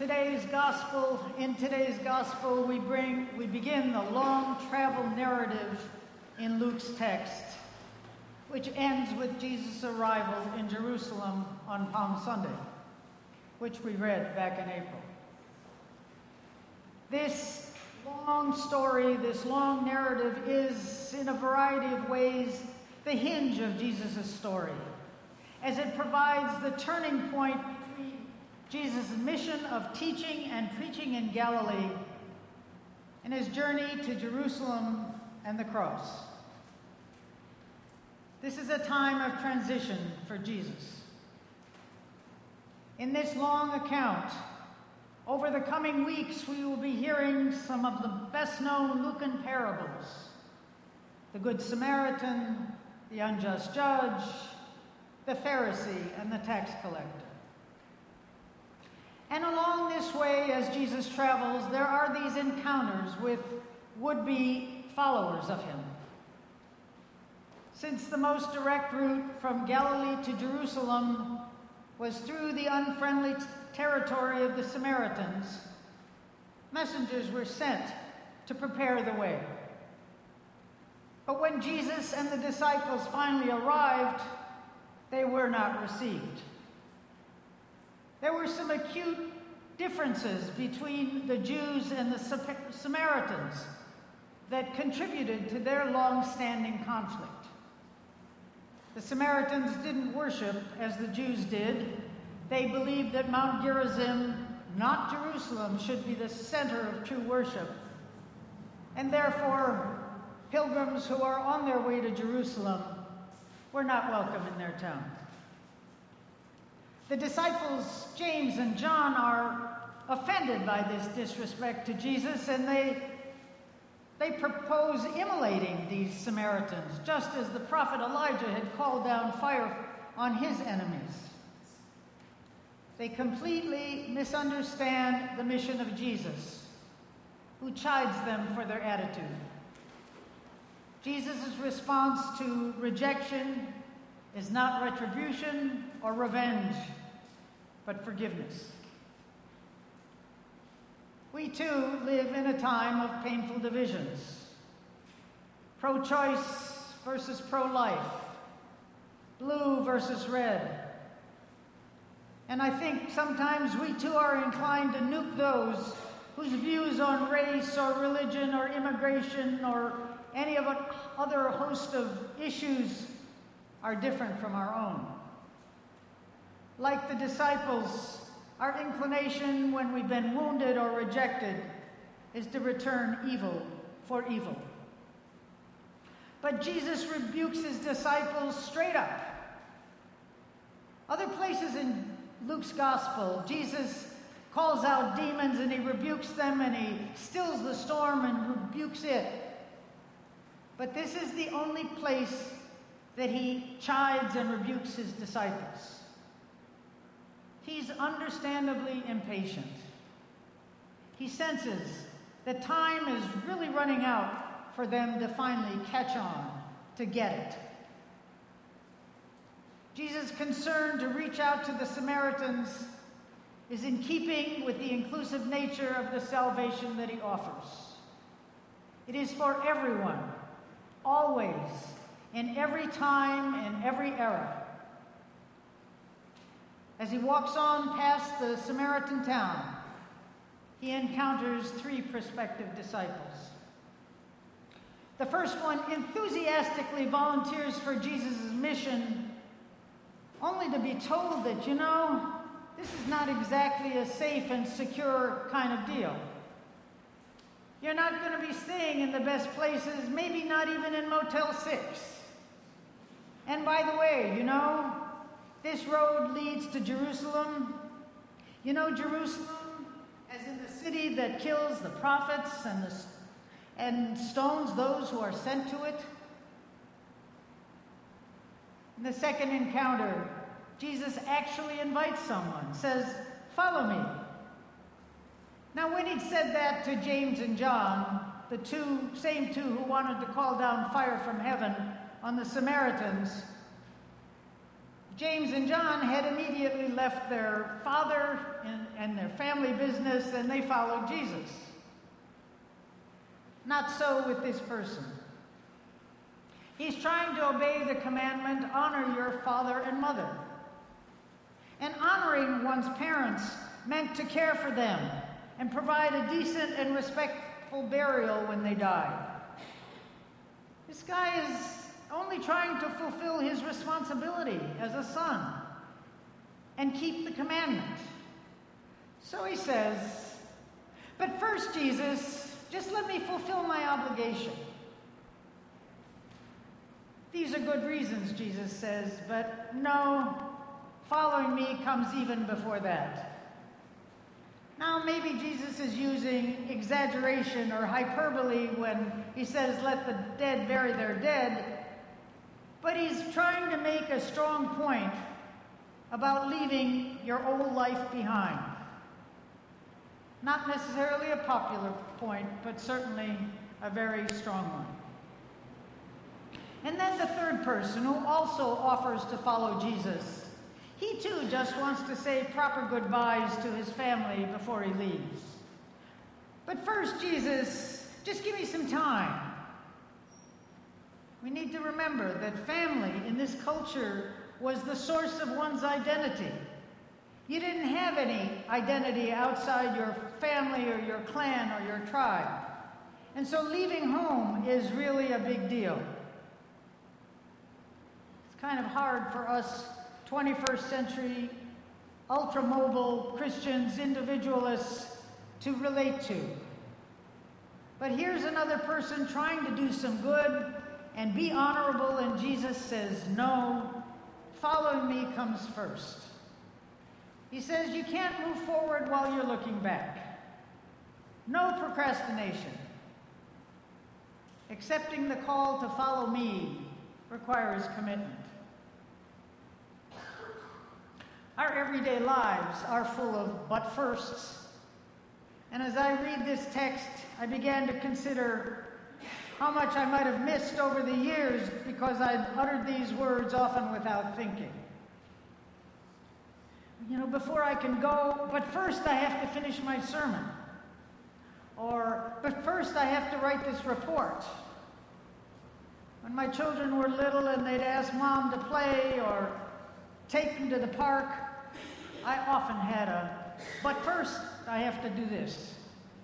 In today's gospel, we begin the long travel narrative in Luke's text, which ends with Jesus' arrival in Jerusalem on Palm Sunday, which we read back in April. This long story, this long narrative is, in a variety of ways, the hinge of Jesus' story, as it provides the turning point between Jesus' mission of teaching and preaching in Galilee and his journey to Jerusalem and the cross. This is a time of transition for Jesus. In this long account, over the coming weeks, we will be hearing some of the best-known Lucan parables: the Good Samaritan, the unjust judge, the Pharisee, and the tax collector. And along this way, as Jesus travels, there are these encounters with would-be followers of him. Since the most direct route from Galilee to Jerusalem was through the unfriendly territory of the Samaritans, messengers were sent to prepare the way. But when Jesus and the disciples finally arrived, they were not received. There were some acute differences between the Jews and the Samaritans that contributed to their long-standing conflict. The Samaritans didn't worship as the Jews did. They believed that Mount Gerizim, not Jerusalem, should be the center of true worship. And therefore, pilgrims who are on their way to Jerusalem were not welcome in their town. The disciples, James and John, are offended by this disrespect to Jesus, and they propose immolating these Samaritans, just as the prophet Elijah had called down fire on his enemies. They completely misunderstand the mission of Jesus, who chides them for their attitude. Jesus' response to rejection is not retribution or revenge, but forgiveness. We too live in a time of painful divisions. Pro-choice versus pro-life, blue versus red. And I think sometimes we too are inclined to nuke those whose views on race or religion or immigration or any of other host of issues are different from our own. Like the disciples, our inclination when we've been wounded or rejected is to return evil for evil. But Jesus rebukes his disciples straight up. Other places in Luke's gospel, Jesus calls out demons and he rebukes them and he stills the storm and rebukes it. But this is the only place that he chides and rebukes his disciples. He's understandably impatient. He senses that time is really running out for them to finally catch on, to get it. Jesus' concern to reach out to the Samaritans is in keeping with the inclusive nature of the salvation that he offers. It is for everyone, always, in every time, in every era. As he walks on past the Samaritan town, he encounters three prospective disciples. The first one enthusiastically volunteers for Jesus' mission, only to be told that, this is not exactly a safe and secure kind of deal. You're not going to be staying in the best places, maybe not even in Motel 6. And by the way, this road leads to Jerusalem. Jerusalem, as in the city that kills the prophets and stones those who are sent to it. In the second encounter, Jesus actually invites someone, says, "Follow me." Now, when he'd said that to James and John, the same two who wanted to call down fire from heaven on the Samaritans, James and John had immediately left their father and their family business, and they followed Jesus. Not so with this person. He's trying to obey the commandment, honor your father and mother. And honoring one's parents meant to care for them and provide a decent and respectful burial when they die. This guy is only trying to fulfill his responsibility as a son and keep the commandment. So he says, "But first, Jesus, just let me fulfill my obligation." These are good reasons, Jesus says, but no, following me comes even before that. Now, maybe Jesus is using exaggeration or hyperbole when he says, "Let the dead bury their dead," but he's trying to make a strong point about leaving your old life behind. Not necessarily a popular point, but certainly a very strong one. And then the third person who also offers to follow Jesus. He too just wants to say proper goodbyes to his family before he leaves. "But first, Jesus, just give me some time." We need to remember that family in this culture was the source of one's identity. You didn't have any identity outside your family or your clan or your tribe. And so leaving home is really a big deal. It's kind of hard for us 21st century ultra-mobile Christians, individualists, to relate to. But here's another person trying to do some good and be honorable, and Jesus says, "No, following me comes first." He says you can't move forward while you're looking back. No procrastination. Accepting the call to follow me requires commitment. Our everyday lives are full of but firsts. And as I read this text, I began to consider how much I might have missed over the years because I'd uttered these words often without thinking. Before I can go, but first I have to finish my sermon. Or, but first I have to write this report. When my children were little and they'd ask Mom to play or take them to the park, I often had but first I have to do this.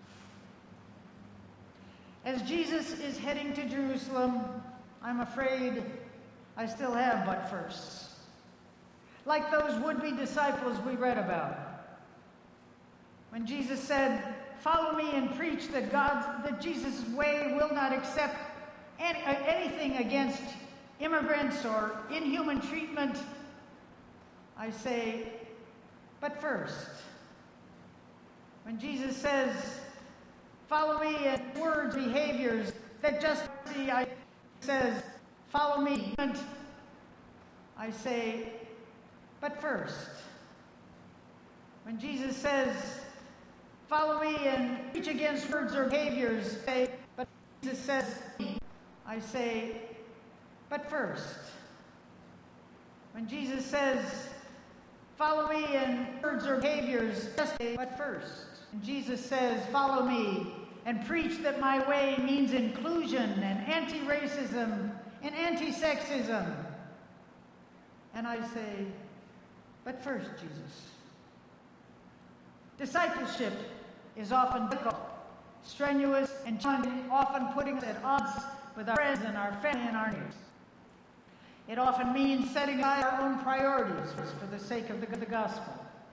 As Jesus is heading to Jerusalem, I'm afraid I still have but firsts. Like those would-be disciples we read about. When Jesus said, "Follow me and preach that Jesus' way will not accept anything against immigrants or inhuman treatment," I say, but first. When Jesus says, "Follow me in words, behaviors that just see," I says, "Follow me," I say, but first. When Jesus says, "Follow me and preach against words or behaviors," but Jesus says, I say, but first. When Jesus says, "Follow me in words or behaviors," but first. And Jesus says, "Follow me and preach that my way means inclusion and anti-racism and anti-sexism." And I say, but first, Jesus. Discipleship is often difficult, strenuous, and challenging, often putting us at odds with our friends and our family and our neighbors. It often means setting aside our own priorities for the sake of the gospel.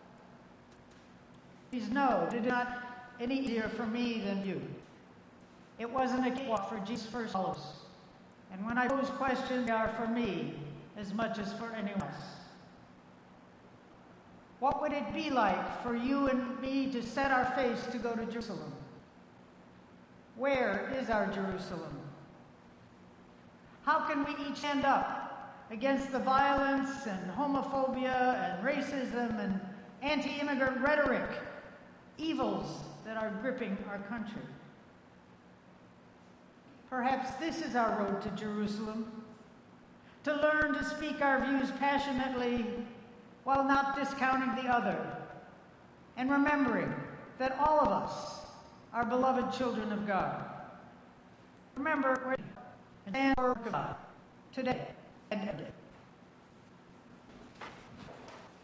Please know, it is not any easier for me than you. It wasn't a cakewalk for Jesus' first followers. And when I pose questions, they are for me as much as for anyone else. What would it be like for you and me to set our face to go to Jerusalem? Where is our Jerusalem? How can we each stand up against the violence and homophobia and racism and anti-immigrant rhetoric, evils that are gripping our country? Perhaps this is our road to Jerusalem, to learn to speak our views passionately while not discounting the other, and remembering that all of us are beloved children of God. Remember, we're in the work of God today and every day.